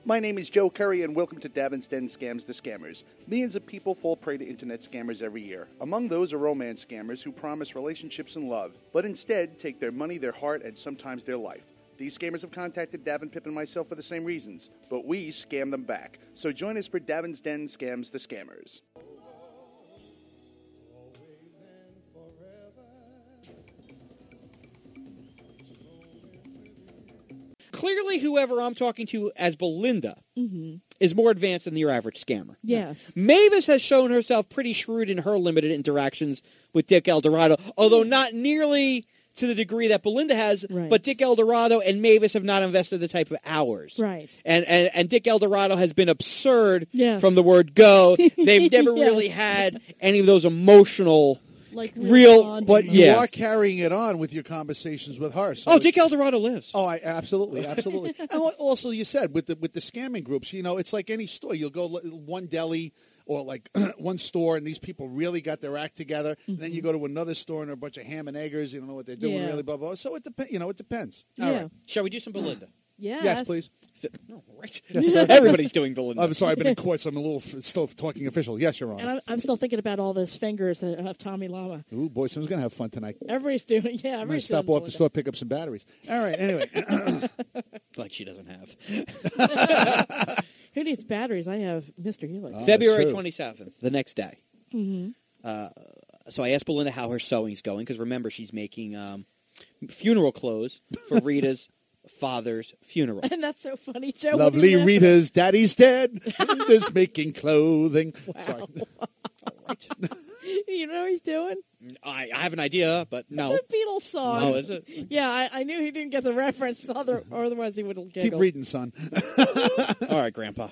My name is Joe Curry, and welcome to Davin's Den Scams the Scammers. Millions of people fall prey to internet scammers every year. Among those are romance scammers who promise relationships and love, but instead take their money, their heart, and sometimes their life. These scammers have contacted Davin, Pip, and myself for the same reasons, but we scam them back. So join us for Davin's Den Scams the Scammers. Clearly, whoever I'm talking to as Belinda is more advanced than your average scammer. Yes. Mavis has shown herself pretty shrewd in her limited interactions with Dick Eldorado, although not nearly to the degree that Belinda has, but Dick Eldorado and Mavis have not invested the type of hours. Right. And Dick Eldorado has been absurd from the word go. They've never really had any of those emotional... Like real, but you are carrying it on with your conversations with her. So Dick Eldorado lives. Oh, absolutely. And also, you said with the scamming groups, it's like any store. You'll go one deli or like one store, and these people really got their act together. And then you go to another store, and they're a bunch of ham and eggers. You don't know what they're doing, really, blah blah. So it depends. It depends. All right. Shall we do some Belinda? Yes, please. No, right. Yes, everybody's doing Belinda. I'm sorry, I've been in court, so I'm still talking official. Yes, Your Honor. And I'm still thinking about all those fingers of Tommy Lama. Ooh, boy, someone's going to have fun tonight. Everybody's doing, I'm going to everybody's stop off the store, pick up some batteries. All right, anyway. Like she doesn't have. Who needs batteries? I have Mr. Helix. February 27th, the next day. Mm-hmm. So I asked Belinda how her sewing's going, because remember, she's making funeral clothes for Rita's father's funeral. And that's so funny, Joe. Lovely Rita's daddy's dead. Rita's making clothing. Wow. Sorry. All right. You know what he's doing? I have an idea, but no. It's a Beatles song. Oh, is it? Yeah, I knew he didn't get the reference, otherwise he would have giggled. Keep reading, son. All right, Grandpa.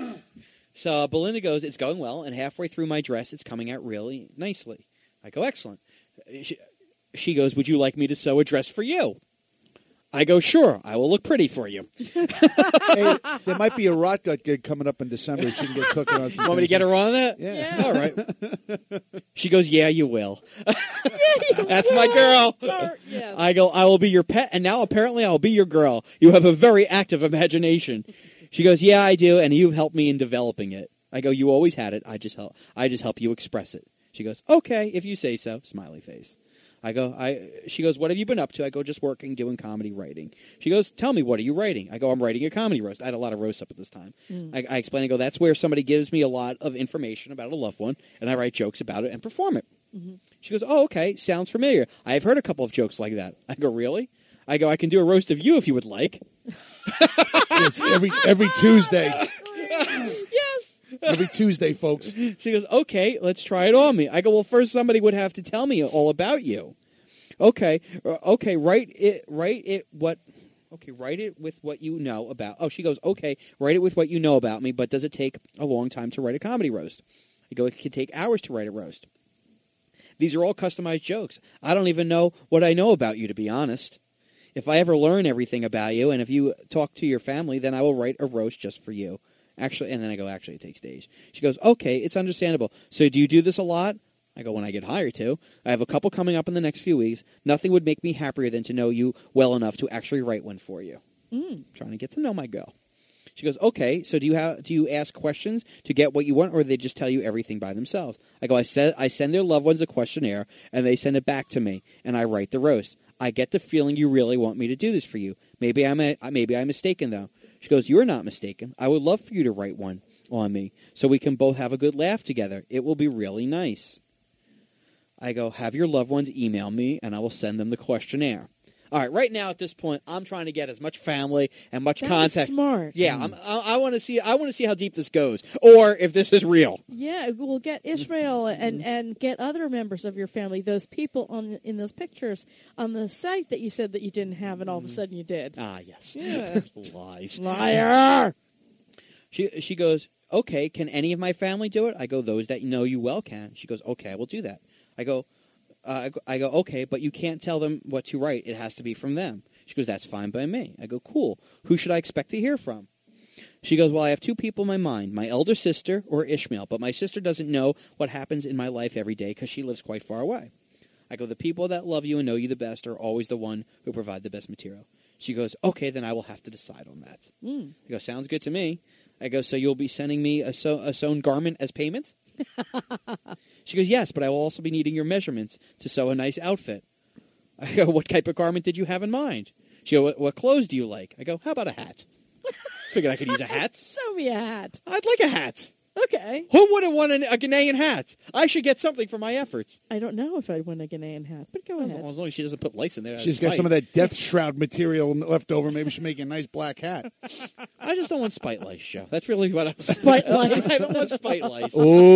So Belinda goes, it's going well, and halfway through my dress, it's coming out really nicely. I go, excellent. She goes, would you like me to sew a dress for you? I go, sure, I will look pretty for you. Hey, there might be a Rot Gut gig coming up in December. She can get cooking on some. Want me to get her on that? Yeah. All right. She goes, yeah, you will. That's my girl. Yes. I go, I will be your pet, and now apparently I'll be your girl. You have a very active imagination. She goes, yeah, I do, and you've helped me in developing it. I go, you always had it. I just help you express it. She goes, okay, if you say so. Smiley face. She goes, what have you been up to? I go, just working, doing comedy writing. She goes, tell me, what are you writing? I go, I'm writing a comedy roast. I had a lot of roasts up at this time. I explain, I go, that's where somebody gives me a lot of information about a loved one, and I write jokes about it and perform it. She goes, oh, okay, sounds familiar. I've heard a couple of jokes like that. I go, really? I go, I can do a roast of you if you would like. Yes, every Tuesday. Yes. Every Tuesday, folks. She goes, okay, let's try it on me. I go, well, first somebody would have to tell me all about you. Okay, write it with what you know about. Oh, she goes, okay, write it with what you know about me, but does it take a long time to write a comedy roast? I go, it can take hours to write a roast. These are all customized jokes. I don't even know what I know about you, to be honest. If I ever learn everything about you, and if you talk to your family, then I will write a roast just for you. Actually, and then I go, actually, it takes days. She goes, okay, it's understandable. So do you do this a lot? I go, when I get hired to. I have a couple coming up in the next few weeks. Nothing would make me happier than to know you well enough to actually write one for you. Trying to get to know my girl. She goes, okay, so do you ask questions to get what you want, or do they just tell you everything by themselves? I go, I send their loved ones a questionnaire, and they send it back to me, and I write the roast. I get the feeling you really want me to do this for you. Maybe I'm mistaken, though. She goes, you're not mistaken. I would love for you to write one on me so we can both have a good laugh together. It will be really nice. I go, have your loved ones email me, and I will send them the questionnaire. All right, right now at this point, I'm trying to get as much family and much contact. Smart. Yeah, I want to see how deep this goes, or if this is real. Yeah, we'll get Ishmael and get other members of your family, those people in those pictures on the site that you said that you didn't have, and all of a sudden you did. Ah, yes. Yeah. Lies. Liar. She goes, okay, can any of my family do it? I go, those that know you well can. She goes, okay, I will do that. I go, okay, but you can't tell them what to write. It has to be from them. She goes, that's fine by me. I go, cool. Who should I expect to hear from? She goes, well, I have two people in my mind, my elder sister or Ishmael, but my sister doesn't know what happens in my life every day because she lives quite far away. I go, the people that love you and know you the best are always the one who provide the best material. She goes, okay, then I will have to decide on that. Mm. I go, sounds good to me. I go, so you'll be sending me a sewn garment as payment? She goes, yes, but I will also be needing your measurements to sew a nice outfit. I go, what type of garment did you have in mind? She goes, what clothes do you like? I go, how about a hat? Figured I could use a hat. Sew me a hat. I'd like a hat. Okay. Who wouldn't want a Ghanaian hat? I should get something for my efforts. I don't know if I'd want a Ghanaian hat, but go ahead. As long as she doesn't put lice in there. She's got some of that death shroud material left over. Maybe she'll make a nice black hat. I just don't want spite lice, Joe. That's really what I Spite lice. I don't want spite lice.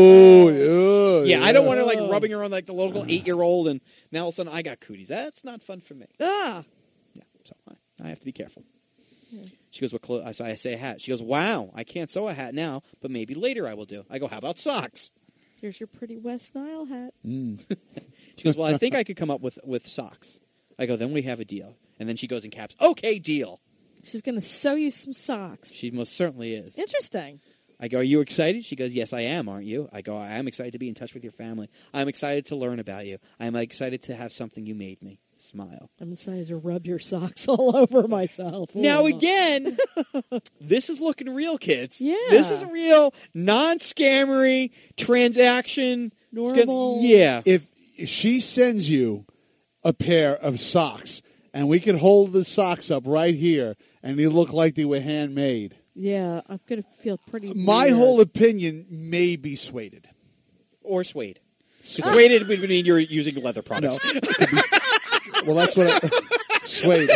Oh, Yeah, I don't want her like rubbing her on like the local 8-year-old, and now all of a sudden I got cooties. That's not fun for me. Ah. Yeah, so I have to be careful. She goes, what clothes? I say a hat. She goes, wow, I can't sew a hat now, but maybe later I will do. I go, how about socks? Here's your pretty West Nile hat. She goes, well, I think I could come up with socks. I go, then we have a deal. And then she goes in caps, okay, deal. She's going to sew you some socks. She most certainly is. Interesting. I go, are you excited? She goes, yes, I am, aren't you? I go, I am excited to be in touch with your family. I'm excited to learn about you. I'm excited to have something you made me. Smile. I'm excited to rub your socks all over myself. Now Ooh. again, this is looking real, kids. Yeah. This is a real, non-scammery transaction. Normal. Yeah. If she sends you a pair of socks, and we could hold the socks up right here, and they look like they were handmade, Yeah, I'm going to feel pretty my weird. whole opinion may be swayed. Or suede. Suede would mean you're using leather products. Well, that's what suede.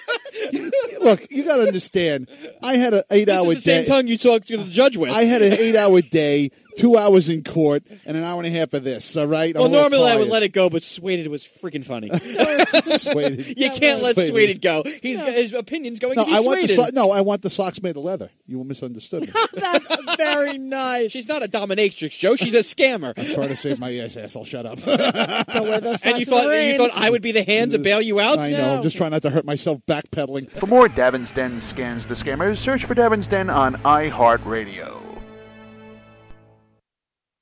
Look, you got to understand. I had an 8-hour This is the same day. tongue you talk to the judge with. I had an 8-hour day, 2 hours in court, and an hour and a half of this. All right. well, normally I would let it go, but suede was freaking funny. Suede. You can't let Suede. suede go. His opinion's going No, to be I want suede. I want the socks made of leather. You misunderstood me. That's very nice. She's not a dominatrix, Joe. She's a scammer. I'm trying to save my ass, asshole. Shut up. To wear those And you socks in the rain. thought I would be the hand to bail you out? I know. No. I'm just trying not to hurt myself backpedaling. For more Davin's Den Scans the Scammers, search for Davin's Den on iHeartRadio.